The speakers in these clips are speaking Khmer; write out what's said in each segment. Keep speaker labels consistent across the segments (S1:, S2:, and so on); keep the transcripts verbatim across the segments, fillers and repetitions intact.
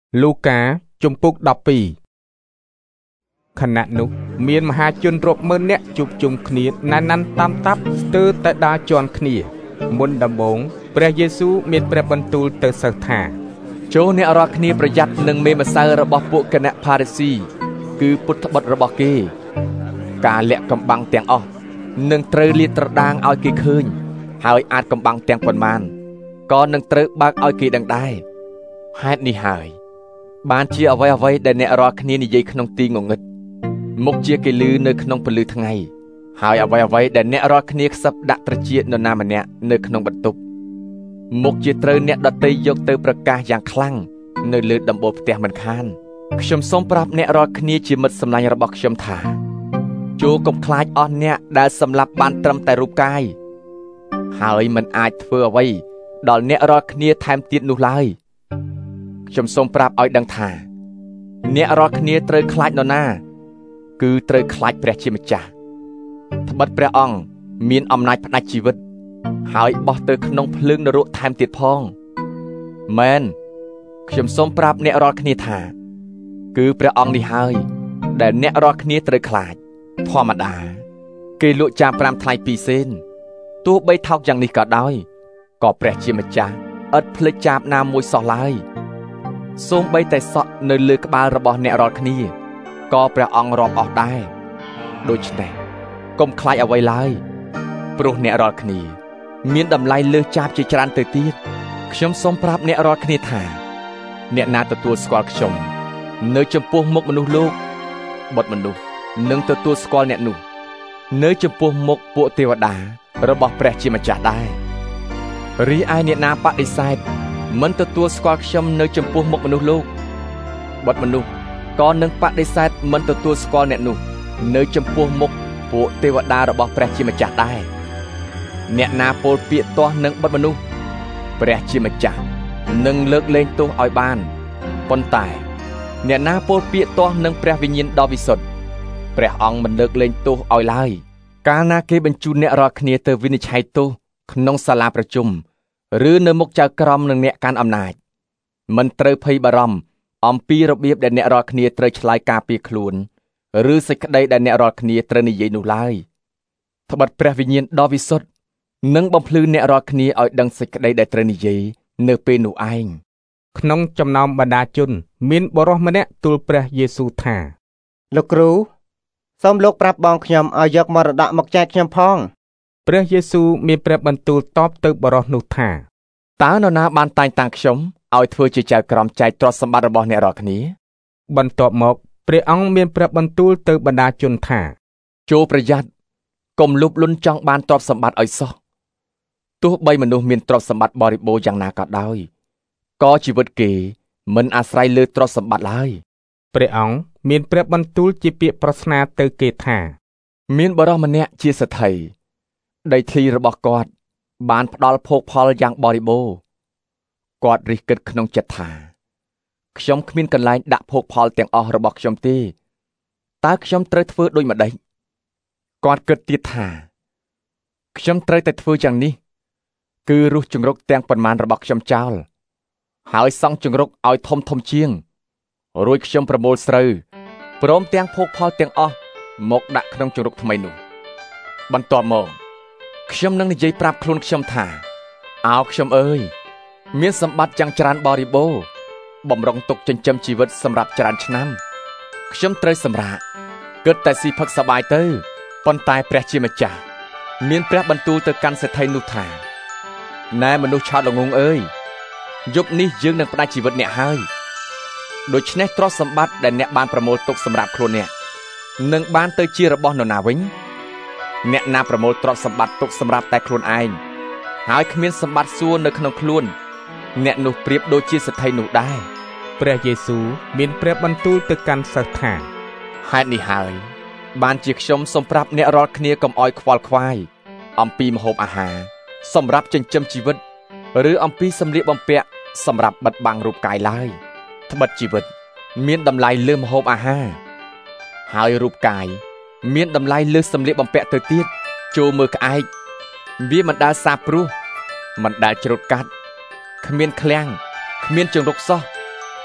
S1: ลูกาจุมปุกดอกปีขณะนุเมียนมหาชนรบมือเนะจุบจุมขณีนั้นนั้นตามตับเตอแต่ดาจอนขณีมุนดำบงพระเยซูเมียนพระบรรทุลเตอสัทธา
S2: โจเนอรคณีประหยัดหนึ่งเมมาเซอร์ระบบปุกณะพาริซีคือพุทธบัตรระบบเกการเละกำบังเตียงออกหนึ่งเตรลีตรดางเอากีคืนหายอาจกำบังเตียงปนมันก็หนึ่งเตรบักเอากีดังได้ให้นี่หายบานเชียเอาไว้เอาไว้แต่เนอรคณีนี่ยัยขนมตีงงดมุกเชียกิลือเนื้อขนมปลือทั้งไงหายเอาไว้เอาไว้แต่เนอรคณีสับดักตระเจียนนามันเนะเนื้อขนมบรรทุกมุกเจเตอร์เนตดเตยยกเตอประกาศอย่างคลั่งเนื้อเลือดดำโบเตียมันคานขชมส้มปรับเนรอคณีจิมัดสำลังระบอกขชมถาโจกบคลายอ่อนเนได้สำหรับบานตรมแต่รูปกายหายมันอาจเฟื่อไว้ดอลเนรอคณีแถมติดนุไลขชมส้มปรับอ้อยดังถาเนรอคณีเตยคลายนนาคือเตยคลายเปรชิมจ่าทบัดเปรอ่องมีนอำนาจพนักชีวิตหายบอเตอร์ขนมพลึงนรุแถมติดพองแมนขชมส้มปรับเนรอคณีถาคือพระองค์นี่หายแต่เนรอคณีเตยคลายธรรมดาเกลุจามปรามไทยปีเซนตัวใบเท่าอย่างนี้ก็ได้ก็เปรชิมจ่าอัดพลจามนามมวยสอลายส้มใบแต่สะในเลือกบาระบอเนรอคณีก็พระองค์รอบออกได้โดยเฉพาะกลมคลายเอาไว้ไล่ปลุกเนรอคณีมีนดำไล่เลือกจาบจิจรันเตยตีดขชมส้มปรับเนรอคณีถาเนนาตัวสกอลขชมเนื้อจมพูมกมนุษย์โลกบทมนุษย์หนึ่งตัวตัวสกอลเนนุเนื้อจมพูมกปุเทวดาระบบแปรชิมจ่าได้รีไอเนนาปะดิไซด์มันตัวตัวสกอลขชมเนื้อจมพูมกมนุษย์โลกบทมนุษย์ก่อนหนึ่งปะดิไซด์มันตัวตัวสกอลเนนุเนื้อจมพูมกปุเทวดาระบบแปรชิมจ่าได้เนนาโปลเปียตัวหนึ่งบทมนุษย์แปรชิมจ่าหนึ่งเลิกเล่นตัวอ้อยบ้านปนตายเนนาโปลเปียตัวหนึ่งแปรวิญญาณดอวิสุทธิ์แปรองมันเลิกเล่นตัวอ้อยไล่การนาเกบรรจุเนรอคณีเตอวินิชัยตัวขนงศาลาประชุมหรือเนมุกจากกรมหนึ่งเนการอำนาจมันเตยพยบรมอมปีระเบียบแดนเนรอคณีเตยชลายกาปีขลุ่นหรือสิกได้แดนเนรอคณีเตยนิยนุไลทบัดแปรวิญญาณดอวิสุทธิ์นึ่งบอมพลืนเนรอคณีอ้อยดังสิกได้แดนเตยนิยเนเปนูไอขนมจำนำบรรดาจุนมินบรอมเนะตุลพระเยซูถา
S3: ลูกครูส้มลูกปรับบองขยมเอายกมรดกมกแจกขยมพอง
S1: พระเยซูมีพระบรรทุลตอบตึกบรอนุถา
S2: ตาโนนาบานตายต่างขยมเอาเถื่อจิใจกรอมใจตรวจสมบัติระบอบเนรอคณี
S1: บรรทบหมกพระองค์มีพระบรรทุลตึกบรรดาจุนถา
S2: โจประหยัดกลมลุบลุนจังบานตรวจสมบัติอ้อยซอตัวใบมนุษย์มีตรวจสมบัติบริบูรณ์อย่างนาก็ได้ก็ชีวิตเกมันอาศัยเลือดตรสมบัติไล่
S1: พระองค์มีพระบรรทุลจิเปียปรัชนาเตเกธา
S2: มีบรมเนะเชียสไทยได้ทีระบอกกอดบานพดอลโพกพอลอย่างบริบูรณ์กอดริกึดขนมจัดถาขยมขมิ้นกันไล่ดักโพกพอลเตียงอระบอกขยมตีตาขยมเตยทเฟือโดยมาได้กอดเกิดตีถาขยมเตยแต่ทเฟืออย่างนี้คือรู้จุงรกเตียงปนมานระบอกขยมเจ้าหายสังจุงรกเอาทมทมเชียงรวยขยมประโมลสรือพร้อมเตียงพกพอเตียงอหมกดักขนมจุงรกทำไมหนูบรรทอมองขยมนั่งในใจปราบคลุนขยมถาเอาขยมเอ้ยเมียสมบัติจังจรานบริโภคบ่มรองตกจนจำชีวิตสำหรับจรานชน้ำขยมเตยสำราเกิดแต่สีพักสบายเตอปนตายแปรชิมจ่าเมียนแปรบรรตูเตกันเสถียรนุธานายมนุษย์ชาติลงงเอ้ยยุคนี้ยืงนังปนชีวิตเนี่ยให้โดยเฉพาะตรสมบัติแต่เนี่ยบานประโมลตกสำหรับครูเนี่ยหนึ่งบานเตยจีระบอนนาวิงเนี่ยนาประโมลตรสมบัติตกสำหรับแต่ครูไอหายขมิ้นสมบัติส่วนในขนมครูนเนี่ยหนูเปรียบโดยจีสไทยหนูได้
S1: พระเยซูมีพระบรรทุลตึกกันสัทธา
S2: ให้นี่หายบานจิกชมสมปรับเนี่ยรอดเนียกับอ้อยควอลควายอมปีมโหมอาหารสำหรับจนจำชีวิตหรืออมปีสำเร็จบำเพ็ญสำหรับบัดบังรูปกายไล่ทบัดชีวิตมีนดำไลเลื่อมโฮมอาหารหายรูปกายมีนดำไลเลือดสำเร็จบำเพ็ญเตตีดโจมือไอวิมันดาซาปรูมันดาจรดกัดขมิ้นแคลงขมิ้นจงรกซ้อข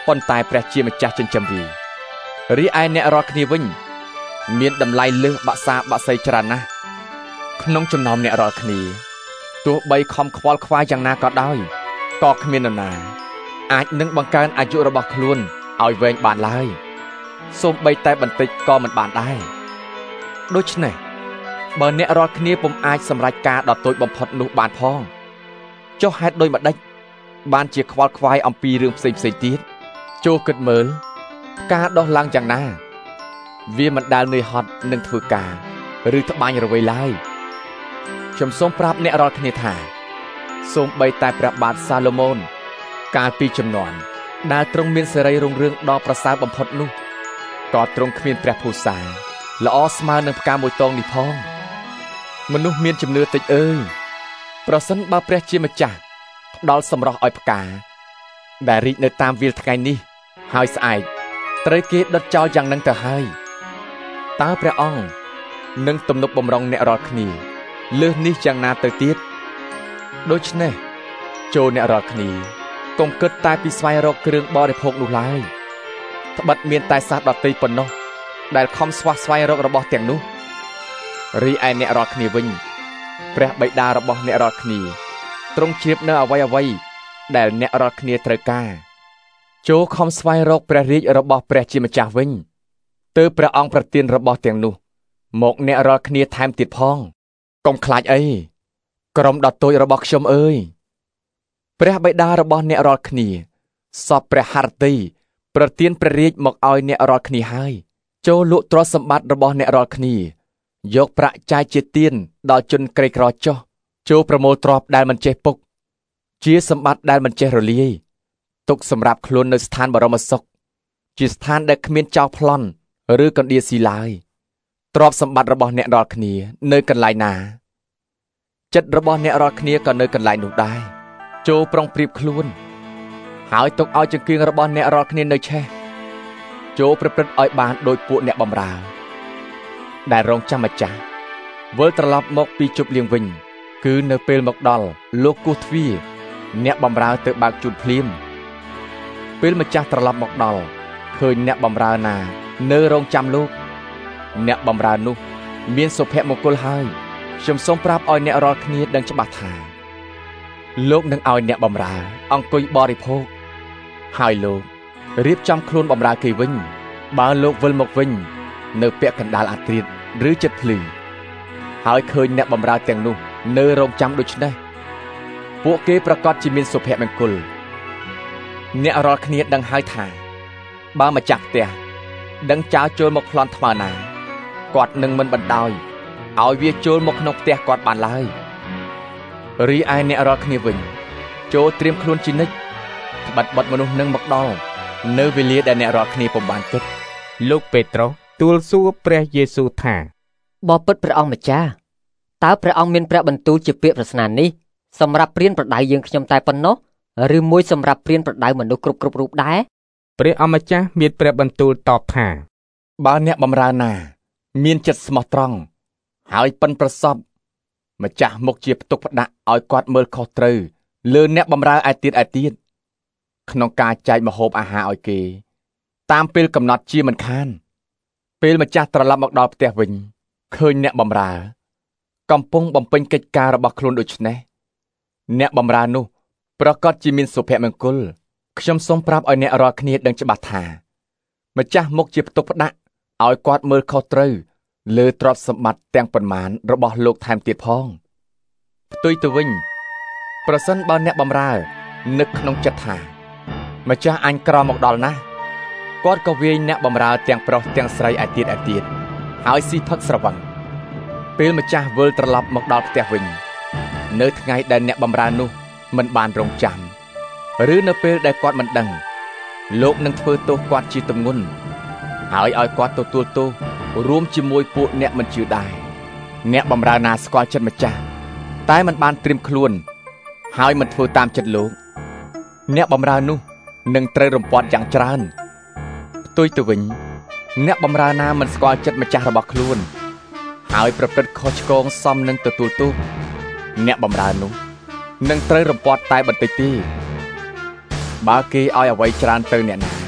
S2: ប៉ុន្តែព្រះជាម្ចាស់ចិញ្ចឹមវារីឯអ្នករាល់គ្នាវិញមានតម្លៃលើសបាក់សាបាក់សីច្រើនណាស់ក្នុងចំណោមអ្នករាល់គ្នាទោះបីខំខ្វល់ខ្វាយយ៉ាងណាក៏ដោយក៏គ្មាននរណាអាចនឹងបង្កើនអាយុរបស់ខ្លួនឲ្យវែងបានឡើយសូម្បីតែបន្តិចក៏មិនបានដែរដូច្នេះបើអ្នករាល់គ្នាពុំអាចសម្រេចការដ៏តូចបំផុតនោះបានផងចុះហេតុដូចម្ដេចបានជាខ្វល់ខ្វាយអំពីរឿងផ្សេងផ្សេងទៀតចូលគិតមើលការដោះឡើងយ៉ាងណាវាមិនដែលនឿយហត់នឹងធ្វើការឬត្បាញរវៃឡើយខ្ញុំសូមប្រាប់អ្នករាល់គ្នាថាសូម្បីតែព្រះបាទសាឡូមោនកាលពីជំនាន់ដែលទ្រង់មានសេរីរុងរឿងដ៏ប្រសើរបំផុតនោះក៏ទ្រង់គ្មានព្រះភូសាល្អស្មើនឹងផ្កាមួយតងនេះផងមនុស្សមានជំនឿតិចអើយប្រសិនបើព្រះជាម្ចាស់ផ្ដល់សម្រស់ឲ្យផ្កាដែលរីកនៅតាមវាលថ្ងៃនេះហើយស្អែកត្រូវគេដុតចោលយ៉ាងនឹងទៅហើយតើព្រះអង្គនឹងទំនុកបំរុងអ្នករាល់គ្នាលើសនេះយ៉ាងណាទៅទៀតដូច្នេះចូលអ្នករាល់គ្នាកុំគិតតែពីស្វែងរកគ្រឿងបរិភោគនោះឡើយត្បិតមានតែសត្វដទៃប៉ុណ្ណោះដែលខំស្វះស្វែងរករបស់ទាំងនោះរីឯអ្នករាល់គ្នាវិញព្រះបិតារបស់អ្នករាល់គ្នាទ្រង់ជ្រាបនៅអ្វីអ្វីដែលអ្នករាល់គ្នាត្រូវការចូលខំស្វែងរកព្រះរាជរបស់ព្រះជាម្ចាស់វិញទើបព្រះអង្គប្រទានរបស់ទាំងនោះមកអ្នករាល់គ្នាថែមទៀតផងកុំខ្លាចអីក្រុមដ៏តូចរបស់ខ្ញុំអើយព្រះបិតារបស់អ្នករាល់គ្នាសពព្រះハរតីប្រទានព្រះរាជមកឲ្យអ្នករាល់គ្នាហើយចូលលក់ទ្រព្យសម្បត្តិរបស់អ្នករាល់គ្នាយកប្រាក់ចាយជាទានដល់ជនក្រីក្រចុះចូលប្រមូលទ្រព្យដែលមិនចេះពុកជាសម្បត្តិដែលមិនចេះរលាយទុកសម្រាប់ខ្លួននៅស្ថានបរមសុខជាស្ថានដែលគ្មានចោលប្លន់ឬកណ្ដៀរស៊ីឡើយទ្រព្យសម្បត្តិរបស់អ្នករាល់គ្នានៅកន្លែងណាចិត្តរបស់អ្នករាល់គ្នាក៏នៅកន្លែងនោះដែរចូលប្រុងប្រៀបខ្លួនហើយទុកឲ្យចង្គៀងរបស់អ្នករាល់គ្នានៅឆេះចូលប្រព្រឹត្តឲ្យបានដោយពួកអ្នកបម្រើដែលរងចាំម្ចាស់វិលត្រឡប់មកពីជប់លៀងវិញគឺនៅពេលមកដល់លោកគោះទ្វារអ្នកបម្រើទៅបើកជូនភ្លាមពេលម្ចាស់ត្រឡប់មកដល់ឃើញអ្នកបម្រើណានៅរងចាំលោកអ្នកបម្រើនោះមានសុភមង្គលហើយខ្ញុំសូមប្រាប់ឲ្យអ្នករាល់គ្នាដឹងច្បាស់ថាលោកនឹងឲ្យអ្នកបម្រើអង្គុយបរិភោគហើយលោករៀបចំខ្លួនបម្រើគេវិញបើលោកវិលមកវិញនៅពាក់កណ្ដាលអាត្រៀតឬចិត្តភ្លឺហើយឃើញអ្នកបម្រើទាំងនោះនៅរងចាំដូច្នេះពួកគេប្រកាសជាមានសុភមង្គលអ្នករាល់គ្នាដឹងហើយថាបើម្ចាស់ផ្ទះដឹងចោលចូលមកប្លន់ថ្មើរណាគាត់នឹងមិនបណ្ដោយឲ្យវាចូលមកក្នុងផ្ទះគាត់បានឡើយរីឯអ្នករាល់គ្នាវិញចូលត្រៀមខ្លួនជានិច្ចត្បិតបុត្រមនុស្សនឹងមកដល់នៅវេលាដែលអ្នករាល់គ្នាពុំបានគិត
S1: លោកពេត្រុសទូលសួរព្រះយេស៊ូវថា
S4: បបិទ្ធព្រះអង្គម្ចាស់តើព្រះអង្គមានព្រះបន្ទូលជាពាក្យប្រស្នានេះសម្រាប់ព្រានប្រដៅយើងខ្ញុំតែប៉ុណ្ណោះឬមួយសម្រាប់ព្រានប្រដៅមនុស្សគ្រប់គ្រប់រូបដែរ
S1: ព្រះអម្ចាស់មានព្រះបន្ទូលតបថា
S2: បើអ្នកបម្រើណាមានចិត្តស្មោះត្រង់ហើយប៉ិនប្រសប់ម្ចាស់មុខជាផ្ទុកផ្ដាក់ឲ្យគាត់មើលខុសត្រូវលើអ្នកបម្រើឯទៀតឯទៀតក្នុងការចែកម្ហូបអាហារឲ្យគេតាមពេលកំណត់ជាមិនខានពេលម្ចាស់ត្រឡប់មកដល់ផ្ទះវិញឃើញអ្នកបម្រើកំពុងបំពេញកិច្ចការរបស់ខ្លួនដូច្នេះអ្នកបម្រើនោះប្រកាសជាមានសុភមង្គលខ្ញុំសូមប្រាប់ឲ្យអ្នករាល់គ្នាដឹងច្បាស់ថាម្ចាស់មុខជាផ្ទុកផ្ដាក់ឲ្យគាត់មើលខុសត្រូវលើទ្រព្យសម្បត្តិទាំងប៉ុន្មានរបស់លោកថែមទៀតផងផ្ទុយទៅវិញប្រសិនបើអ្នកបម្រើនឹកក្នុងចិត្តថាម្ចាស់អញក្រមកដល់ណាស់គាត់ក៏វាយអ្នកបម្រើទាំងប្រុសទាំងស្រីឯទៀតឯទៀតហើយស៊ីផឹកស្រវឹងពេលម្ចាស់វិលត្រឡប់មកដល់ផ្ទះវិញនៅថ្ងៃដែលអ្នកបម្រើនោះមិនបានរងចាំឬនៅពេលដែលគាត់មិនដឹងលោកនឹងធ្វើទោសគាត់ជាទម្ងន់ហើយឲ្យគាត់ទទួលទោសរួមជាមួយពួកអ្នកមិនជឿដែរអ្នកបម្រើណាស្គាល់ចិត្តម្ចាស់តែមិនបានត្រៀមខ្លួនហើយមិនធ្វើតាមចិត្តលោកអ្នកបម្រើនោះនឹងត្រូវរំពាត់យ៉ាងច្រើនផ្ទុយទៅវិញអ្នកបម្រើណាមិនស្គាល់ចិត្តម្ចាស់របស់ខ្លួនហើយប្រព្រឹត្តខុសឆ្គងសមនឹងទទួលទោសអ្នកបម្រើនោះនឹងត្រូវរំពាត់តែបន្តិចទេបើគេឲ្យអ្វីច្រើនទៅអ្នកណា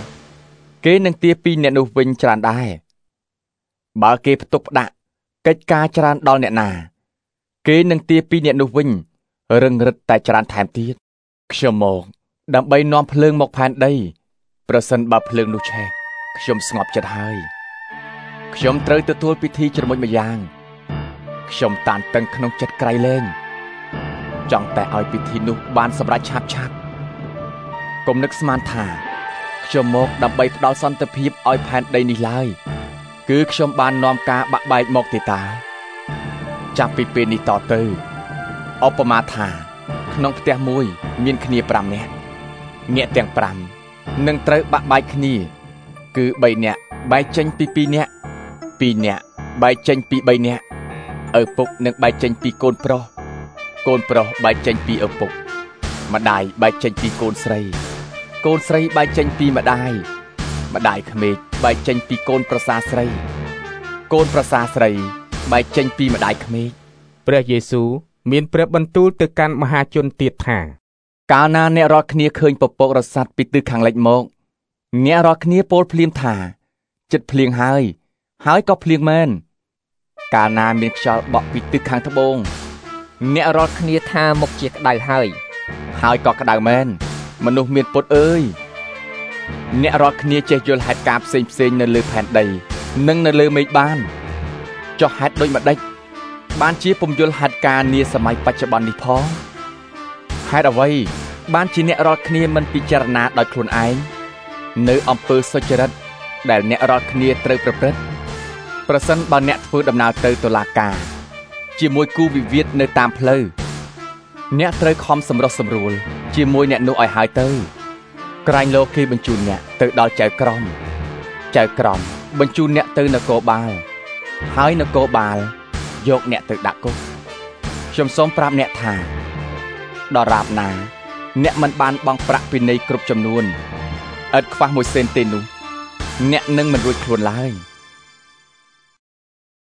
S2: គេនឹងទាពីអ្នកនោះវិញច្រើនដែរបើគេផ្ទុកផ្ដាក់កិច្ចការច្រើនដល់អ្នកណាគេនឹងទាពីអ្នកនោះវិញរឹងរិតតែច្រើនថែមទៀតខ្ញុំមកដើម្បីនាំភ្លើងមកផែនដីប្រសិនបើភ្លើងនោះឆេះខ្ញុំស្ងប់ចិត្តហើយខ្ញុំត្រូវទទួលពិធីជ្រមុជម្យ៉ាងខ្ញុំតានតឹងក្នុងចិត្តក្រៃលែងចង់តែឲ្យពិធីនោះបានសម្រេចឆាប់ឆាប់កុំនឹកស្មានថាខ្ញុំមកដើម្បីផ្ដល់សន្តិភាពឲ្យផែនដីនេះឡើយគឺខ្ញុំបាននាំការបាក់បែកមកទេតាចាប់ពីពេលនេះតទៅឧបមាថាក្នុងផ្ទះមួយមានគ្នាប្រាំនាក់អ្នកទាំងប្រាំនឹងត្រូវបាក់បែកគ្នាគឺបីនាក់បែកចេញពីពីរនាក់ពីរនាក់បែកចេញពីបីនាក់ឪពុកនឹងបែកចេញពីកូនប្រុសកូនប្រុសបែកចេញពីឪពុកម្ដាយបែកចេញពីកូនស្រីកូនស្រីបែកចេញពីម្ដាយម្ដាយក្មេកបែកចេញពីកូនប្រសាស្រីកូនប្រសាស្រីបែកចេញពីម្ដាយក្មេក
S1: ព្រះយេស៊ូវមានព្រះបន្ទូលទៅកាន់មហាជនទៀតថា
S2: កាលណាអ្នករាល់គ្នាឃើញពពករសាត់ពីទិសខាងលិចមកអ្នករាល់គ្នាពោលភ្លាមថាចិត្តភ្លៀងហើយហើយក៏ភ្លៀងមែនកាលណាមានខ្យល់បក់ពីទិសខាងត្បូងអ្នករាល់គ្នាថាមកជាក្តៅហើយហើយក៏ក្តៅមែនមនុស្សមានពុតអើយអ្នករាល់គ្នាចេះយល់ហេតុការផ្សេងផ្សេងនៅលើផែនដីនិងនៅលើមេឃបានចុះហេតុដូចម្ដេចបានជាពុំយល់ហេតុការនាសម័យបច្ចុប្បន្ននេះផងហេតុអ្វីបានជាអ្នករាល់គ្នាមិនពិចារណាដោយខ្លួនឯងនៅអំពើសុចរិតដែលអ្នករាល់គ្នាត្រូវប្រព្រឹត្តប្រសិនបើអ្នកធ្វើដំណើរទៅតុលាការជាមួយគូវិវាទនៅតាមផ្លូវអ្នកត្រូវខំសម្រុះសម្រួលជាមួយអ្នកនោះឲ្យហើយទៅក្រែងលោកគេបញ្ជូនអ្នកទៅដល់ចៅក្រមចៅក្រមបញ្ជូនអ្នកទៅនគរបាលហើយនគរបាលយកអ្នកទៅដាក់គុកខ្ញុំសូមប្រាប់អ្នកថាដរាបណាអ្នកមិនបានបង់ប្រាក់ពិន័យគ្រប់ចំនួនឥតខ្វះមួយសេនទេនោះអ្នកនឹងមិនរួចខ្លួនឡើយ